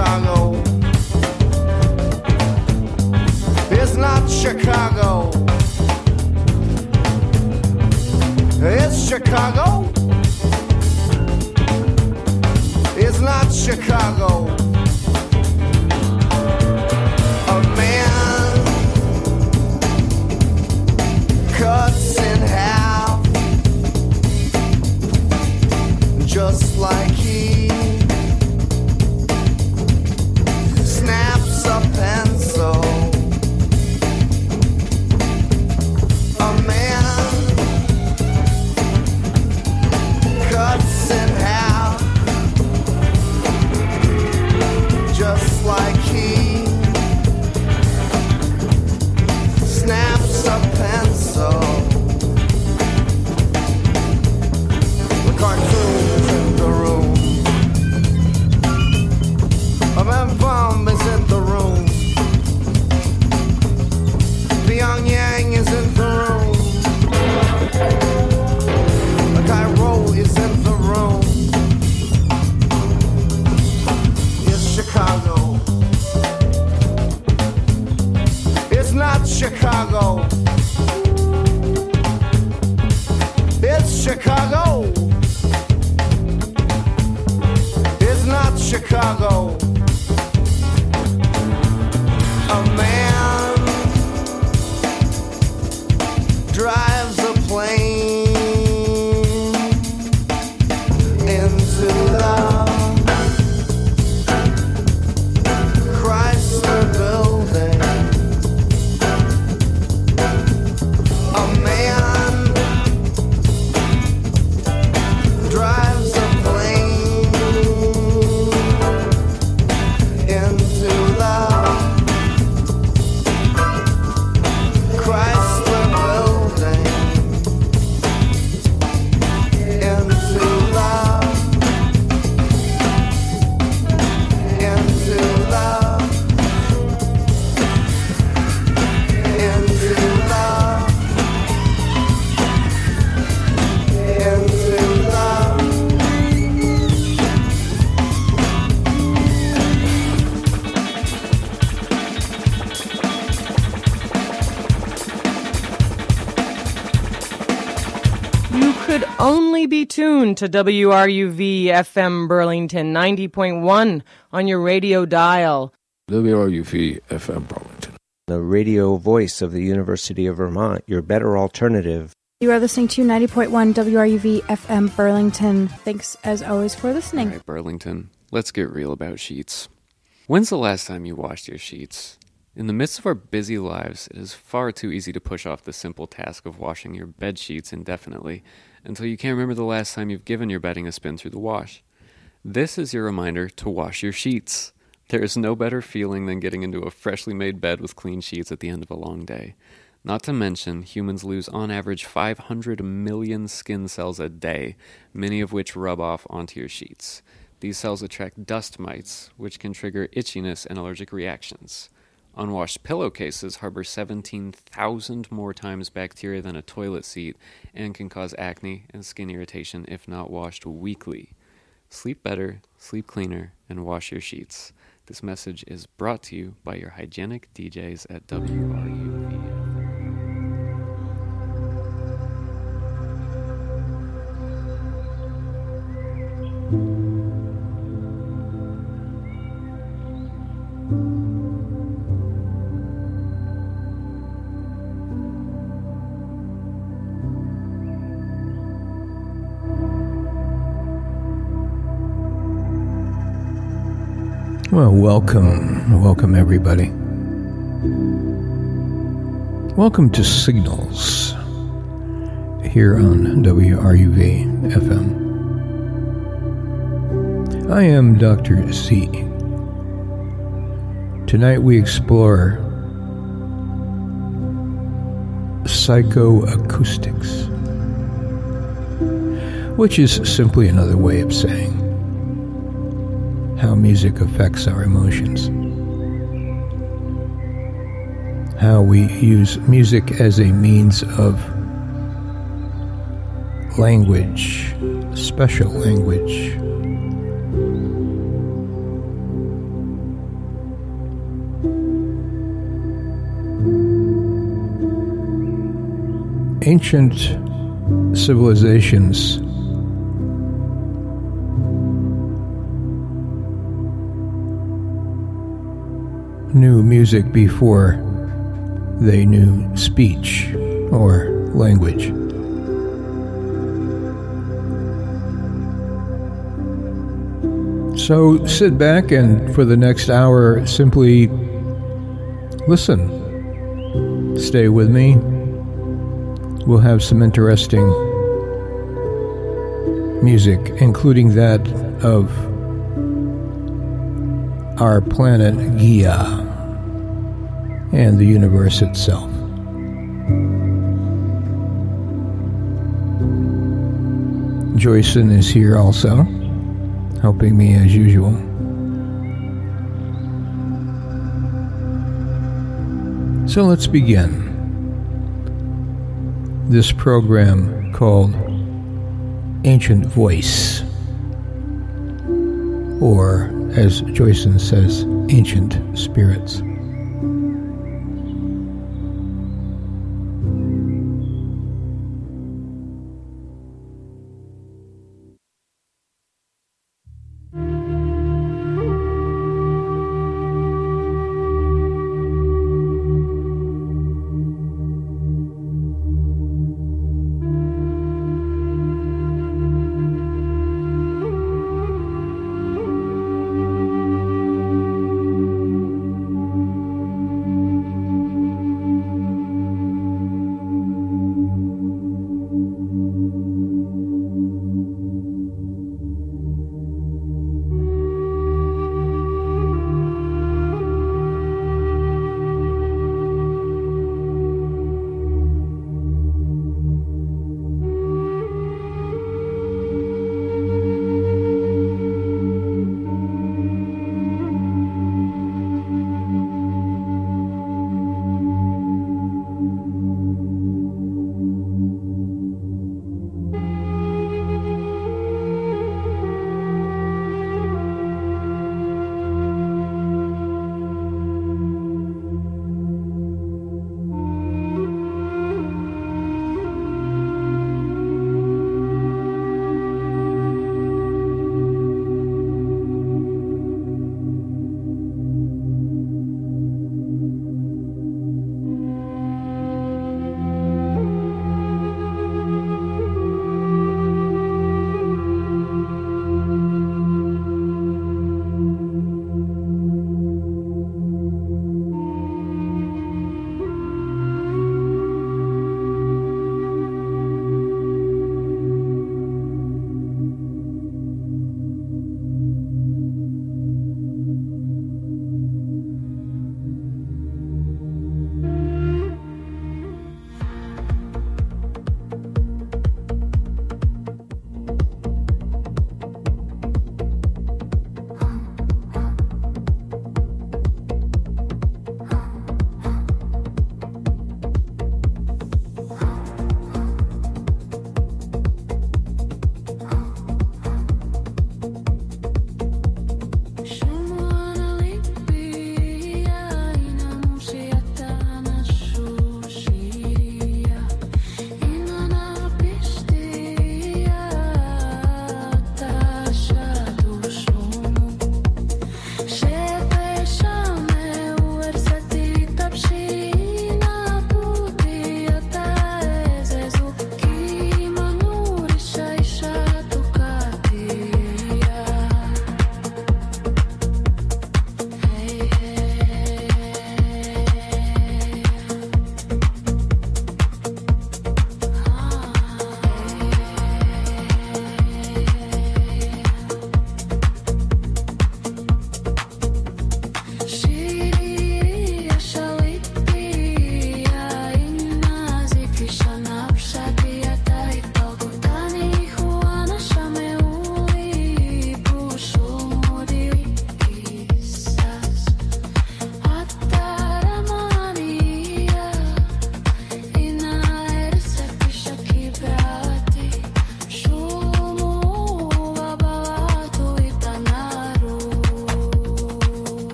Chicago. It's not Chicago. It's Chicago. It's not Chicago. A man cuts in half, just like he snaps a pencil. A man cuts in half, just like he snaps a pencil. The cartoon's in the room. A man bomb is in the room. Pyongyang is in the room. A Cairo is in the room. It's Chicago. It's not Chicago. It's Chicago. It's not Chicago. A man drives a plane into the Chrysler building. A man drives a plane into the Chrysler building. Into the You could only be tuned to WRUV FM Burlington 90.1 on your radio dial. WRUV FM Burlington. The radio voice of the University of Vermont, your better alternative. You are listening to 90.1 WRUV FM Burlington. Thanks, as always, for listening. All right, Burlington, let's get real about sheets. When's the last time you washed your sheets? In the midst of our busy lives, it is far too easy to push off the simple task of washing your bed sheets indefinitely until you can't remember the last time you've given your bedding a spin through the wash. This is your reminder to wash your sheets. There is no better feeling than getting into a freshly made bed with clean sheets at the end of a long day. Not to mention, humans lose on average 500 million skin cells a day, many of which rub off onto your sheets. These cells attract dust mites, which can trigger itchiness and allergic reactions. Unwashed pillowcases harbor 17,000 more times bacteria than a toilet seat and can cause acne and skin irritation if not washed weekly. Sleep better, sleep cleaner, and wash your sheets. This message is brought to you by your hygienic DJs at WRUV. Well, welcome everybody. Welcome to Signals here on WRUV FM. I am Dr. Z. Tonight we explore psychoacoustics, which is simply another way of saying how music affects our emotions. How we use music as a means of language, special language, ancient civilizations knew music before they knew speech or language. So sit back and for the next hour simply listen. Stay with me. We'll have some interesting music, including that of our planet Gaia and the universe itself. Joyson is here also, helping me as usual. So let's begin this program called Ancient Voice, or as Joyson says, Ancient Spirits.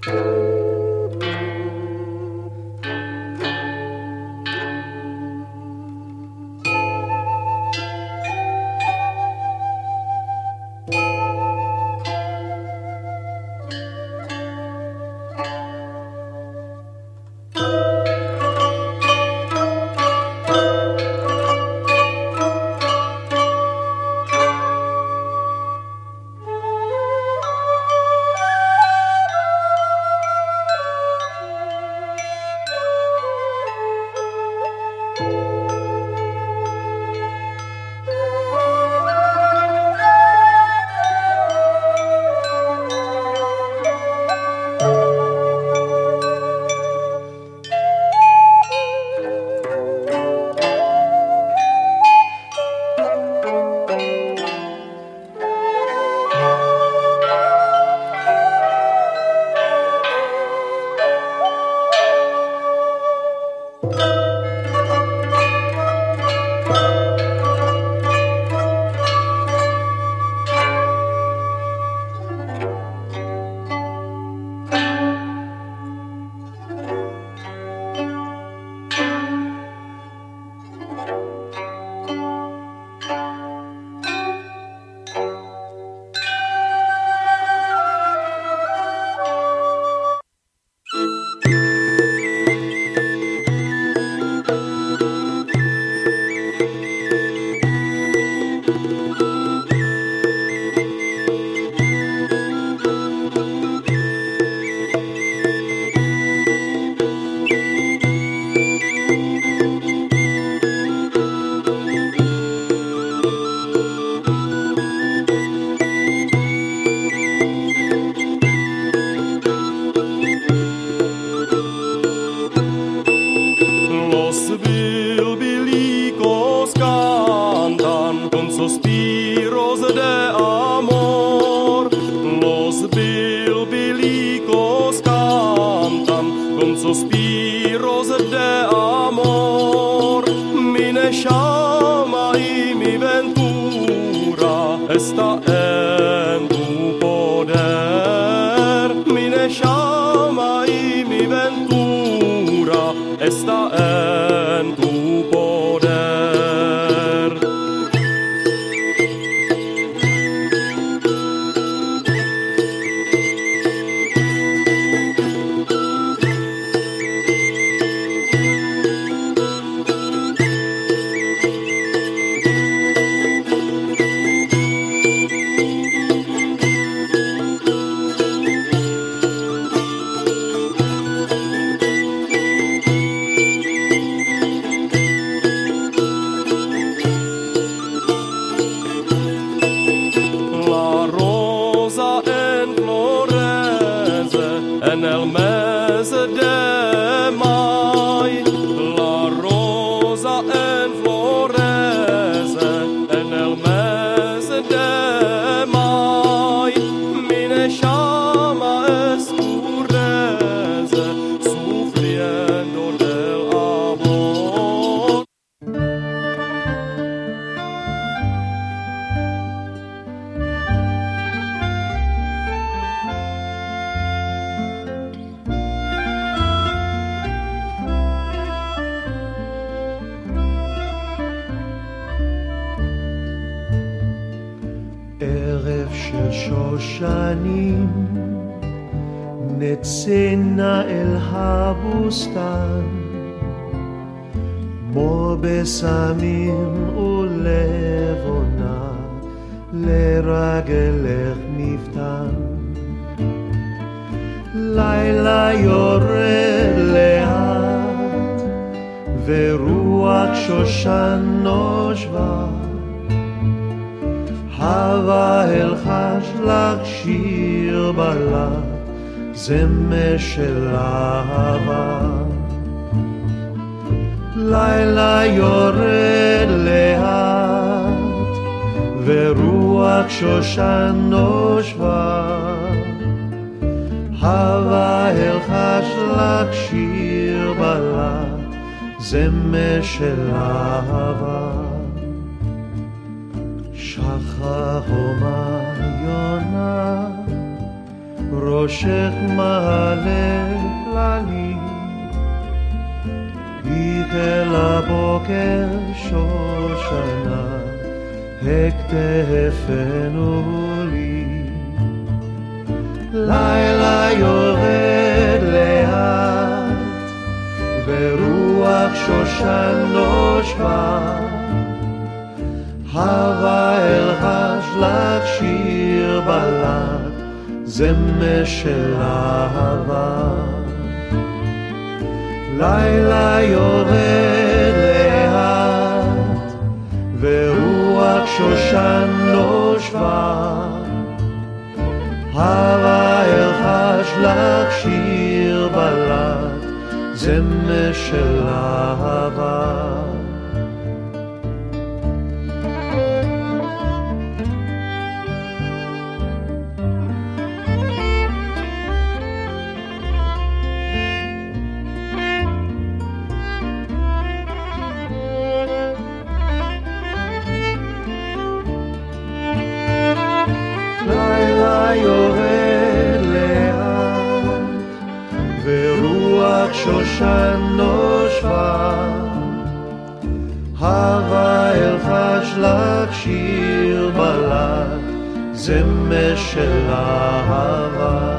שושנים נצאנה אל הבוסתן כמו בסמים ולבונה לרגלך מפתן לילה יורד לאט ורוח שושן נושבה הווה אלחש לך שיר בלט זמר של אהבה לילה יורד לאט ורוח שושן נושבה הווה אלחש לך שיר בלט זמר של אהבה שחר הומה יונה ראשך מלא פללים, יחל הבוקר שושנה, הכתפנו לי. לילה יורד לאט, ורוח שושן נושבה, הווה אלחש לך שיר בלט, זמר של אהבה. לילה יורד לאט, ורוח שושן נושבה, הווה אלחש לך שיר בלט, זמר של אהבה. יורד לאט, ורוח שושן נושבה, הווה אלחש לך שיר בלט, זמר של אהבה.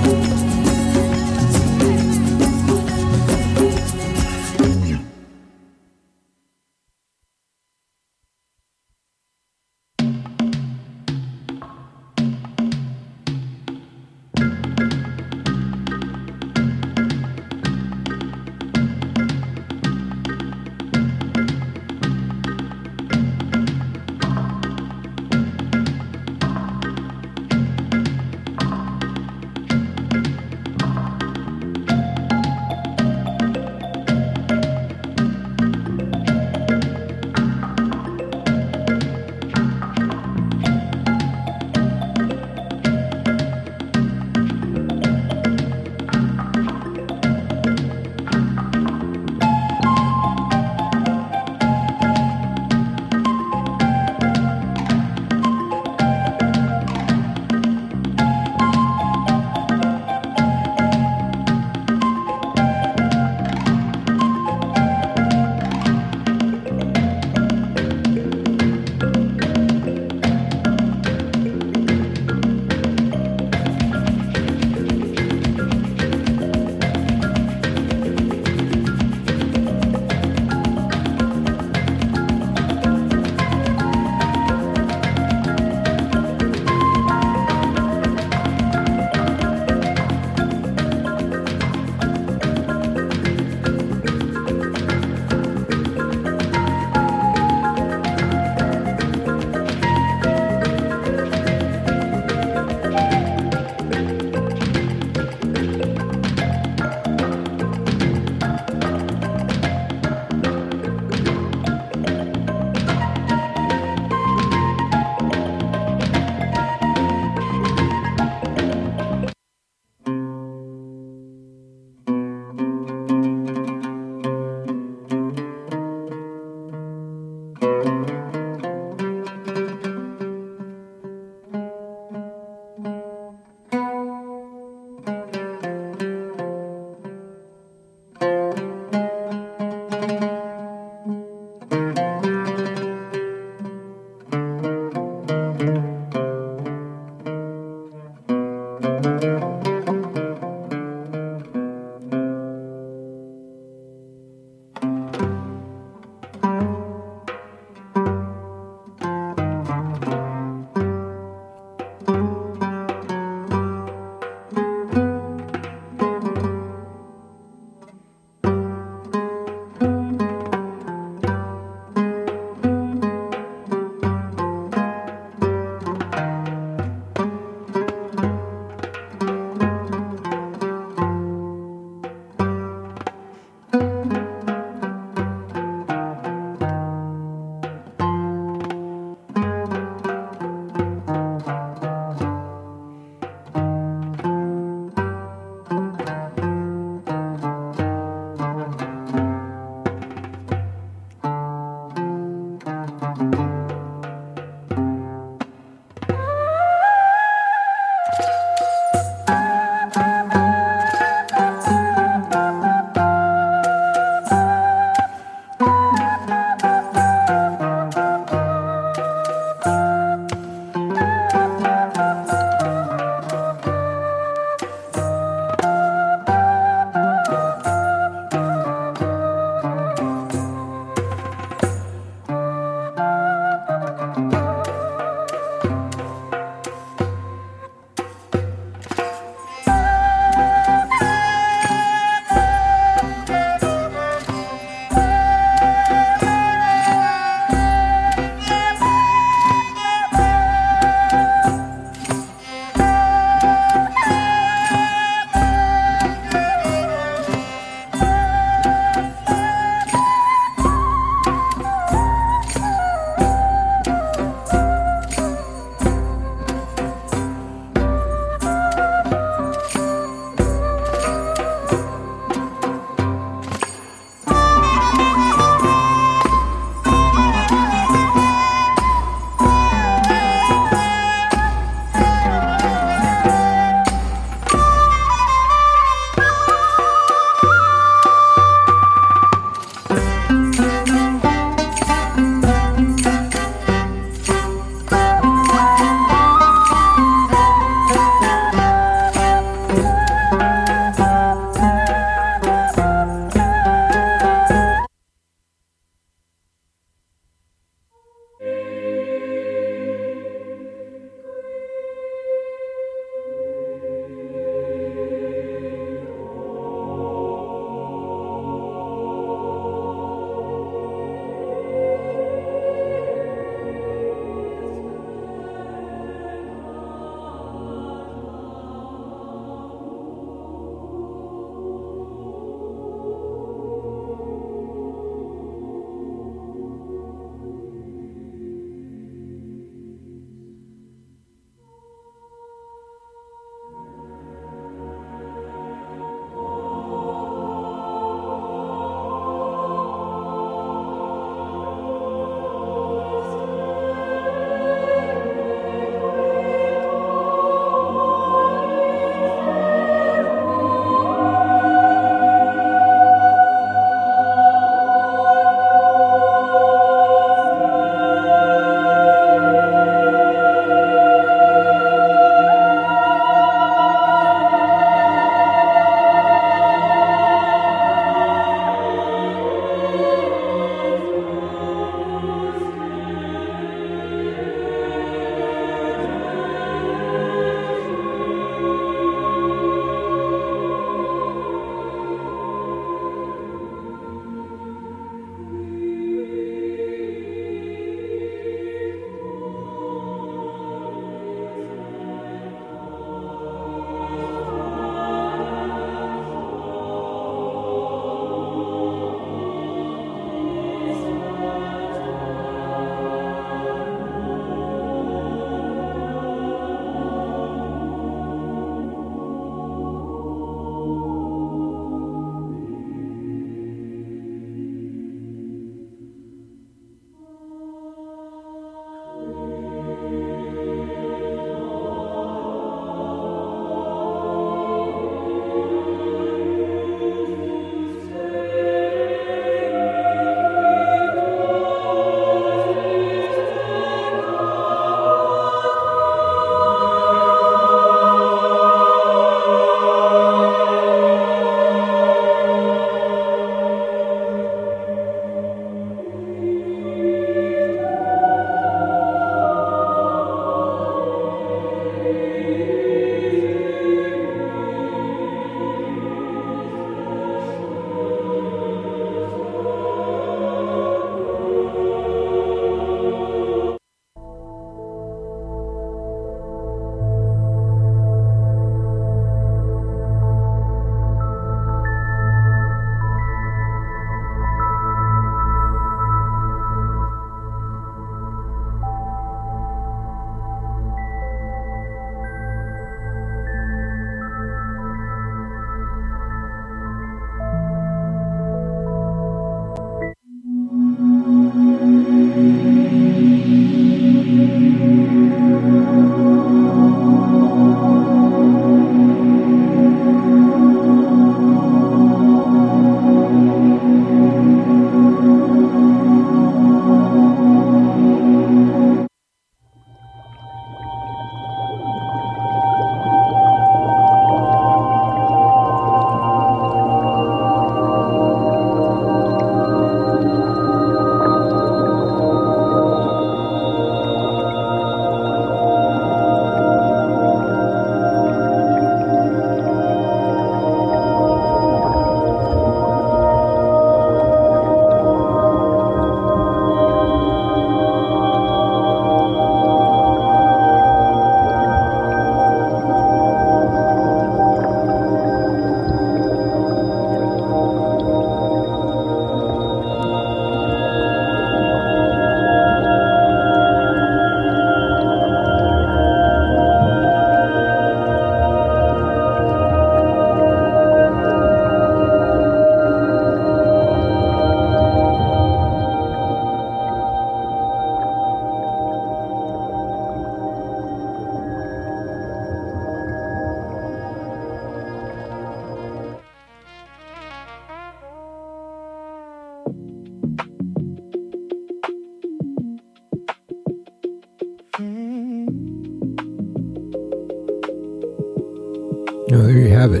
No, there you have it.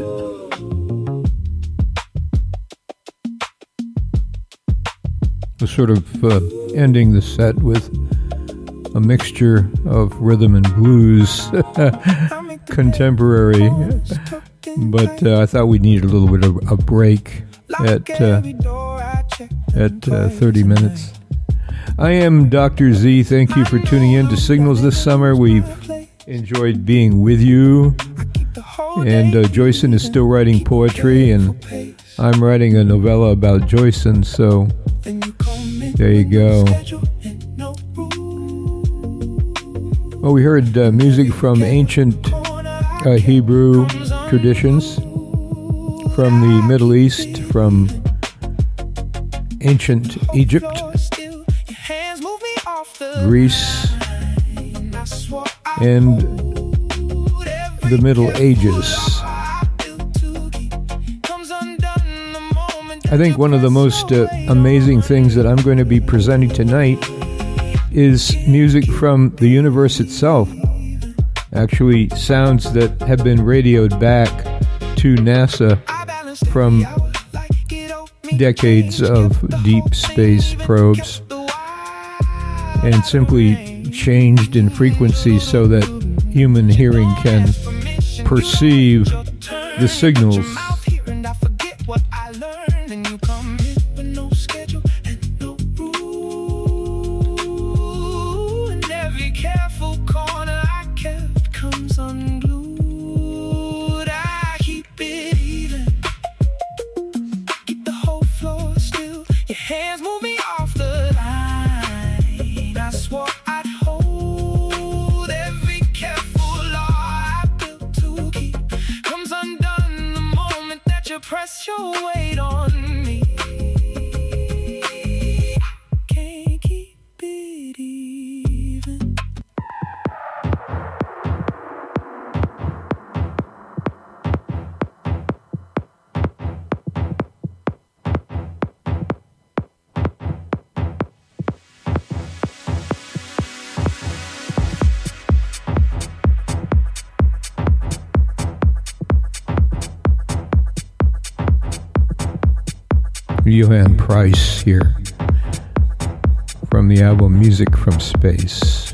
We're sort of ending the set with a mixture of rhythm and blues, contemporary, but I thought we needed a little bit of a break at 30 minutes. I am Dr. Z. Thank you for tuning in to Signals this summer. We've enjoyed being with you. And Joyson is still writing poetry, and I'm writing a novella about Joyson, so there you go. Well, we heard music from ancient Hebrew traditions, from the Middle East, from ancient Egypt, Greece, and the Middle Ages. I think one of the most amazing things that I'm going to be presenting tonight is music from the universe itself. Actually, sounds that have been radioed back to NASA from decades of deep space probes and simply changed in frequency so that human hearing can perceive the signals. Press your weight on me. Can't keep it even. Johan Price here from the album Music from Space.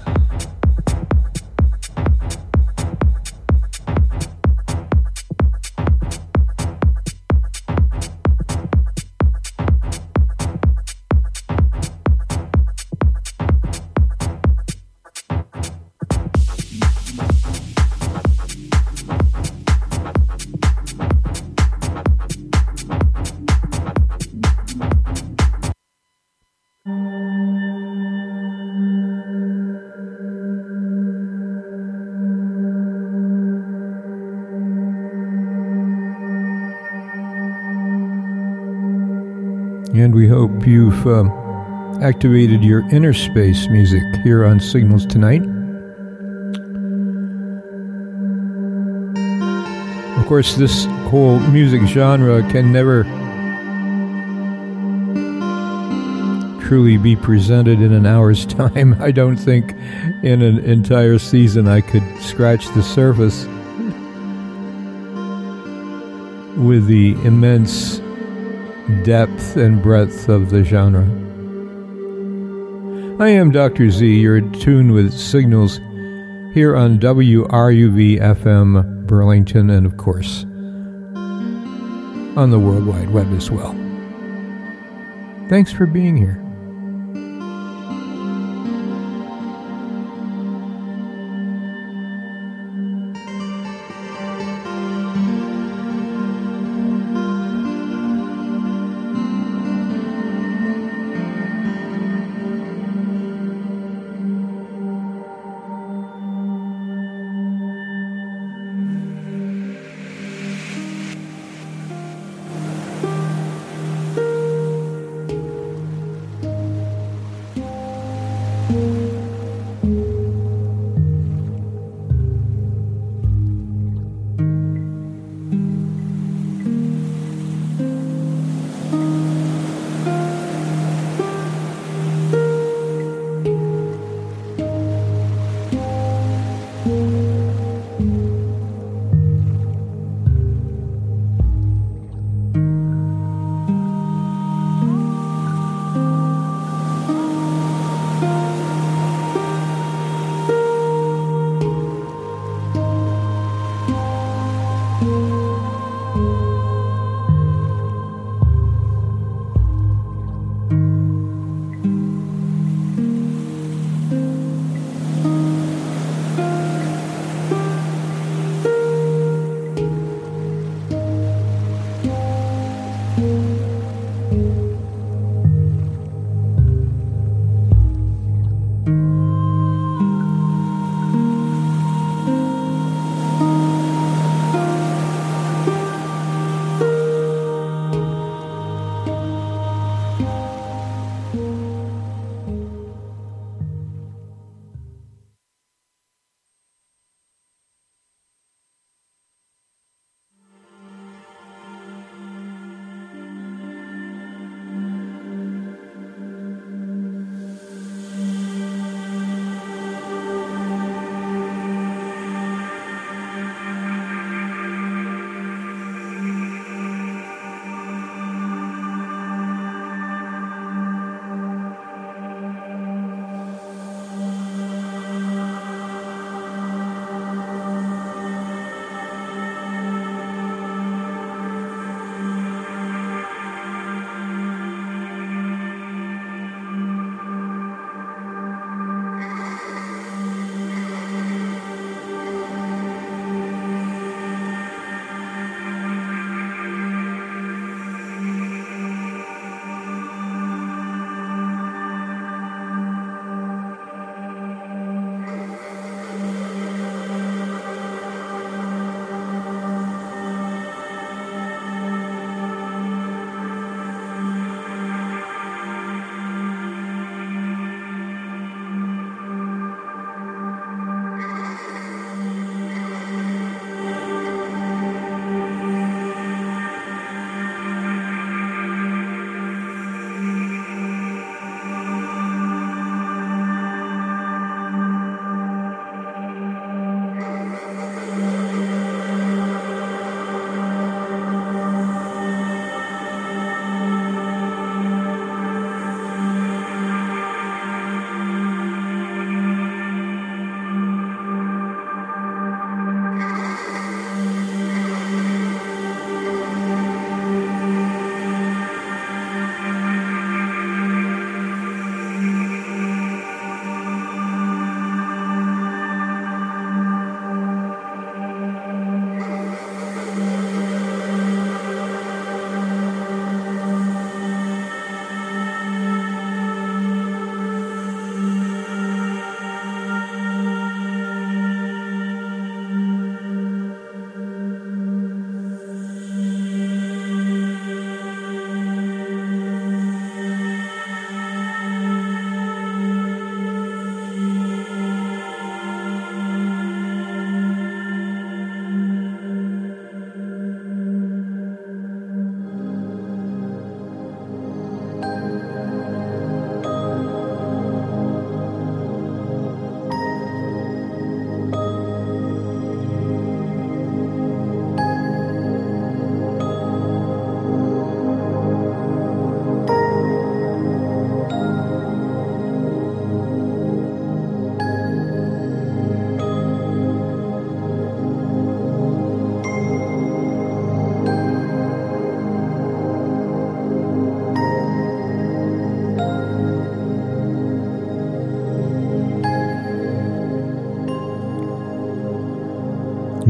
And we hope you've activated your inner space music here on Signals tonight. Of course, this whole music genre can never truly be presented in an hour's time. I don't think in an entire season I could scratch the surface with the immense depth and breadth of the genre. I am Dr. Z. You're tuned with Signals here on WRUV FM Burlington, and of course on the World Wide Web as well. Thanks for being here.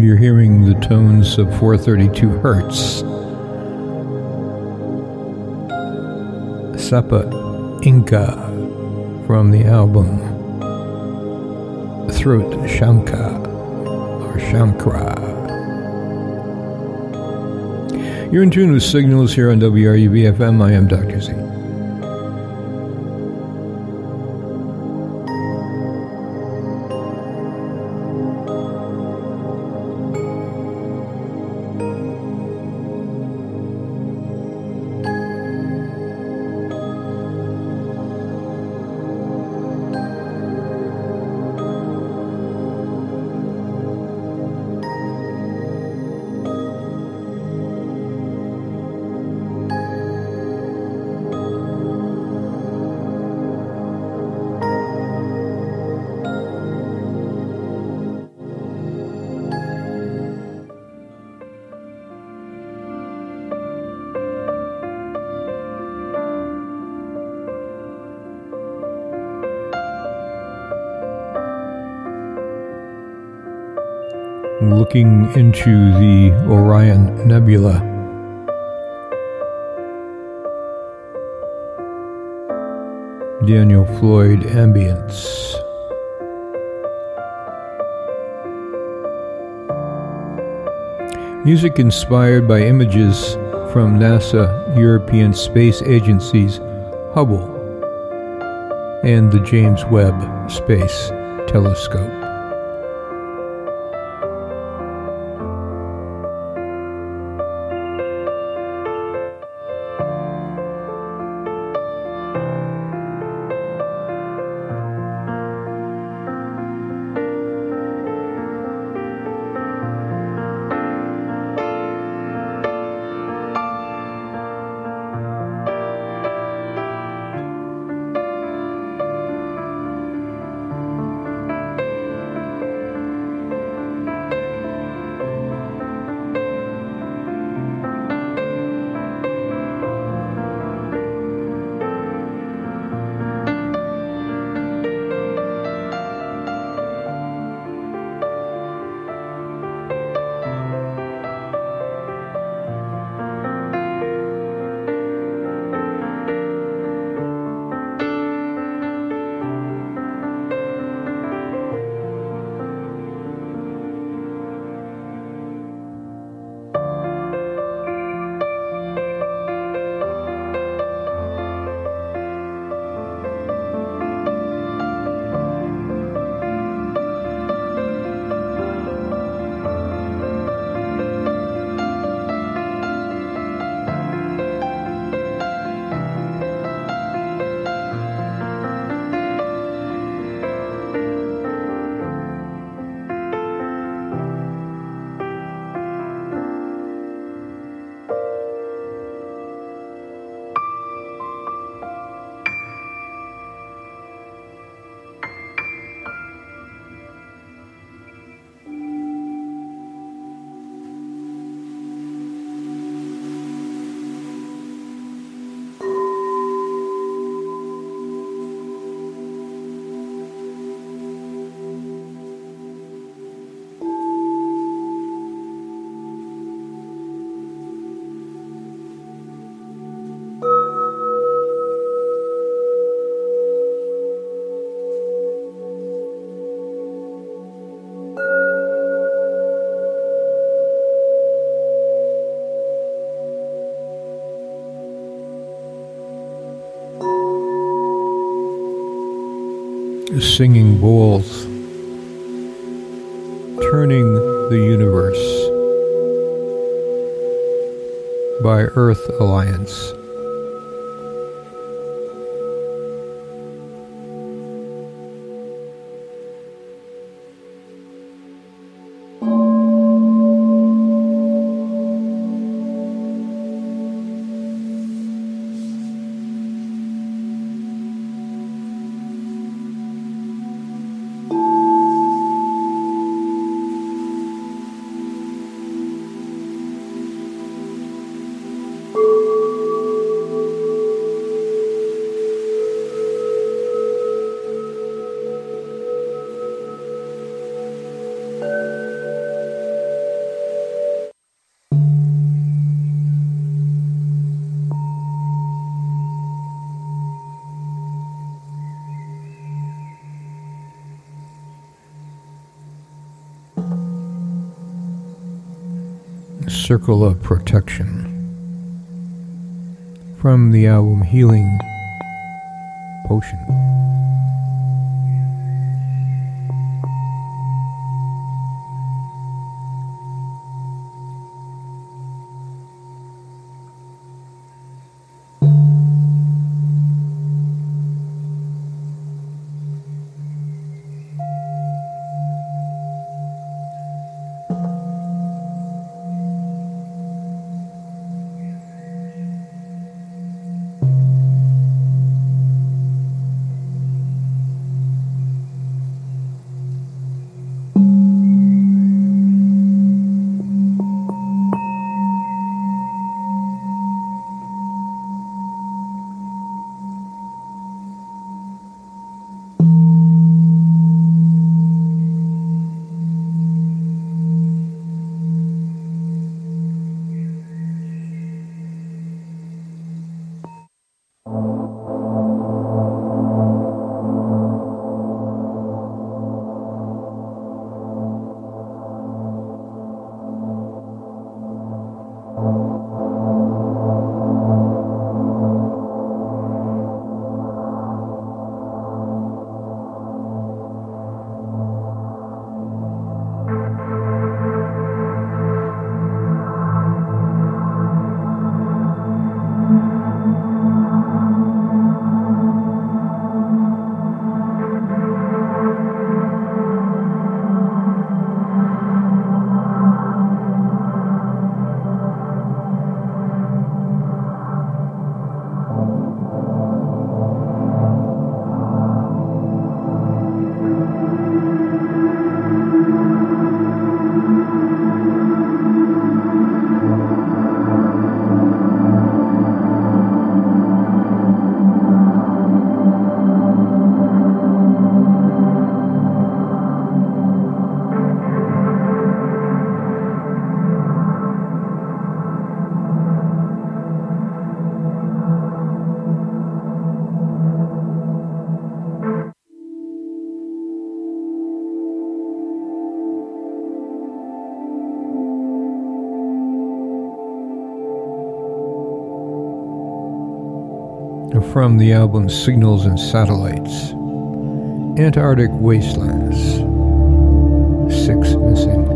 You're hearing the tones of 432 Hertz. Sapa Inca from the album Throat Shamka or Shamkra. You're in tune with Signals here on WRUV-FM. I am Dr. Z. Looking into the Orion Nebula. Daniel Floyd Ambience. Music inspired by images from NASA European Space Agency's Hubble and the James Webb Space Telescope. Singing bowls, turning the universe by Earth Alliance. Circle of Protection from the album Healing Potion. From the album Signals and Satellites, Antarctic Wastelands, 6 Missing.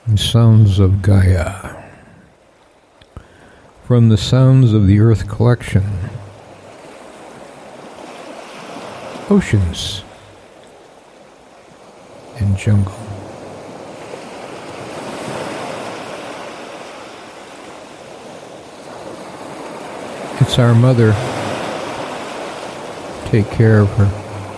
Sounds of Gaia. From the Sounds of the Earth collection. Oceans and Jungle. It's our mother. Take care of her.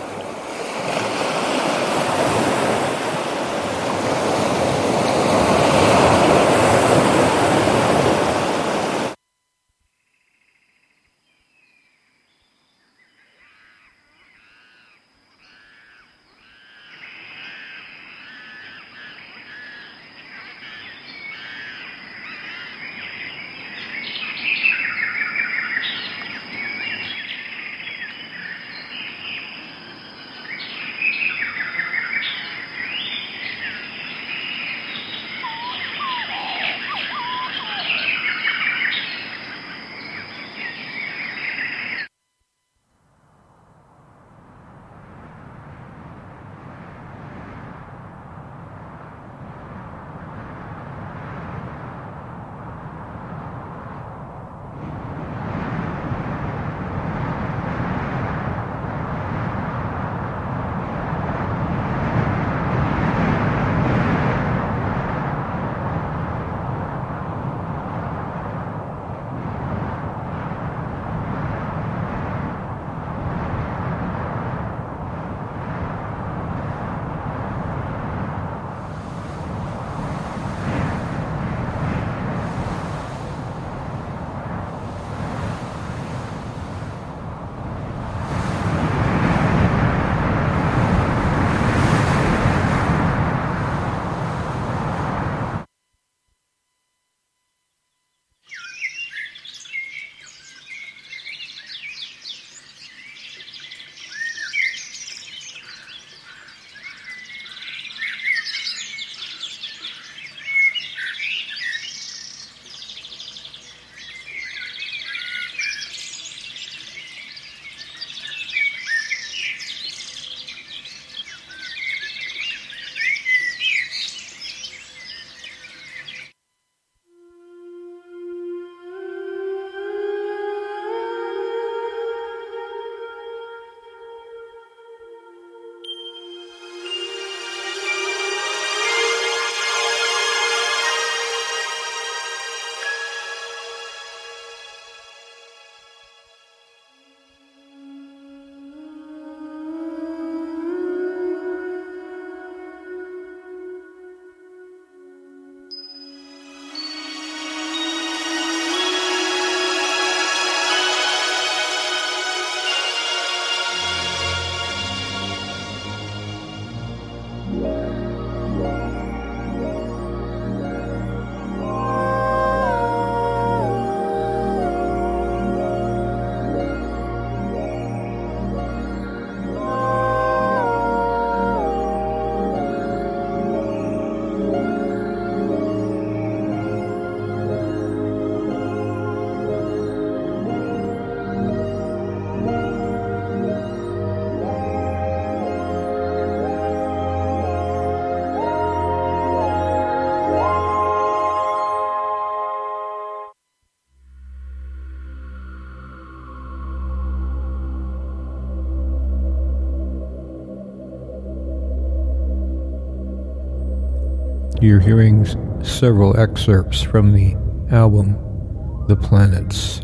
You're hearing several excerpts from the album The Planets,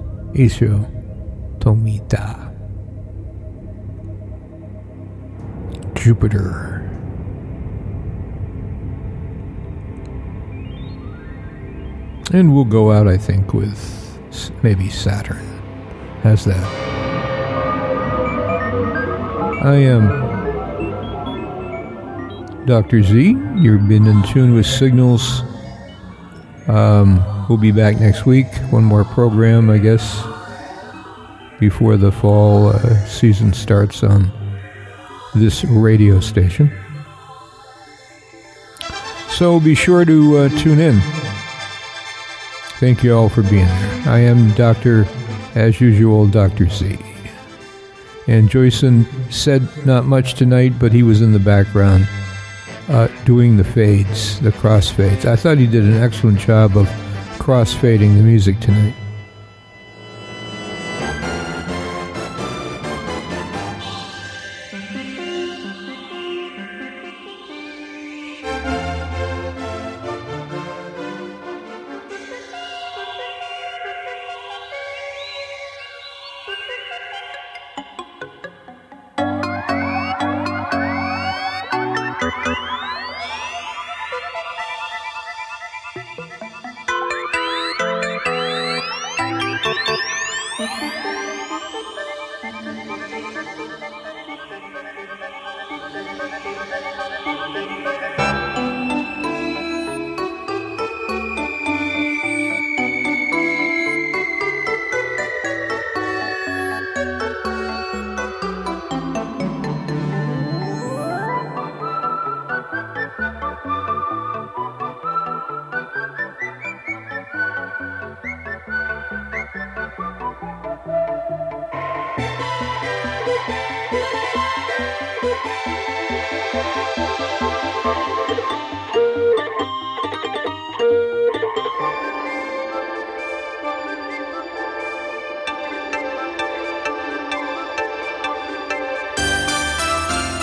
Isho Tomita, Jupiter, and we'll go out, I think, with maybe Saturn. How's that? I am Dr. Z. You've been in tune with Signals. We'll be back next week. One more program, I guess, before the fall season starts on this radio station. So be sure to tune in. Thank you all for being there. I am as usual, Dr. Z. And Joyson said not much tonight, but he was in the background doing the fades, the crossfades. I thought he did an excellent job of crossfading the music tonight.